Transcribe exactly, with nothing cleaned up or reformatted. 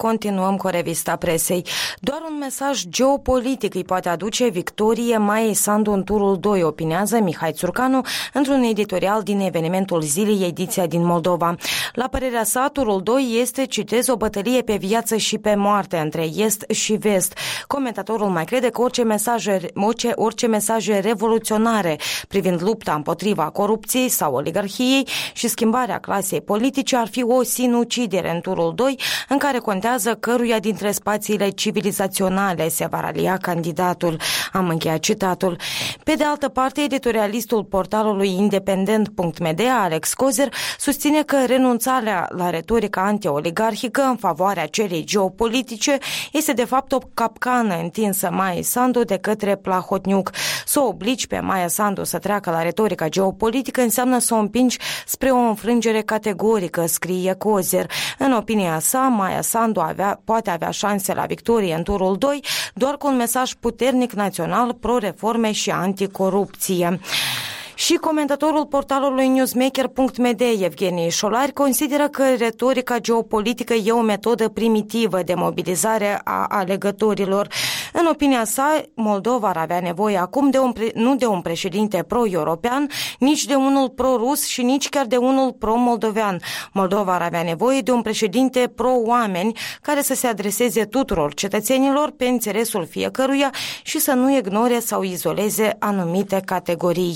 continuăm cu revista presei. Doar un mesaj geopolitic îi poate aduce victorie Maiei Sandu în turul doi, opinează Mihai Țurcanu într-un editorial din Evenimentul Zilei, ediția din Moldova. La părerea sa, turul doi este, citez, o bătălie pe viață și pe moarte între est și vest. Comentatorul mai crede că orice mesaje, orice, orice mesaje revoluționare privind lupta împotriva corupției sau oligarhiei și schimbarea clasei politice ar fi o sinucidere în turul doi, în care contează căruia dintre spațiile civilizaționale se va ralia candidatul. Am încheiat citatul. Pe de altă parte, editorialistul portalului independent punct m d, Alex Cozer, susține că renunțarea la retorica anti-oligarhică în favoarea celei geopolitice este de fapt o capcană întinsă Maiei Sandu de către Plahotniuc. Să o obligi pe Maia Sandu să treacă la retorica geopolitică înseamnă să o împingi spre o înfrângere categorică, scrie Cozer. În opinia sa, Maia Sandu avea, poate avea șanse la victorie în turul doi doar cu un mesaj puternic național pro-reforme și anticorupție. Și comentatorul portalului newsmaker punct m d, Evgenii Șolari, consideră că retorica geopolitică e o metodă primitivă de mobilizare a alegătorilor. În opinia sa, Moldova ar avea nevoie acum de un, nu de un președinte pro-european, nici de unul pro-rus și nici chiar de unul pro-moldovean. Moldova ar avea nevoie de un președinte pro-oameni care să se adreseze tuturor cetățenilor pe înțelesul fiecăruia și să nu ignore sau izoleze anumite categorii.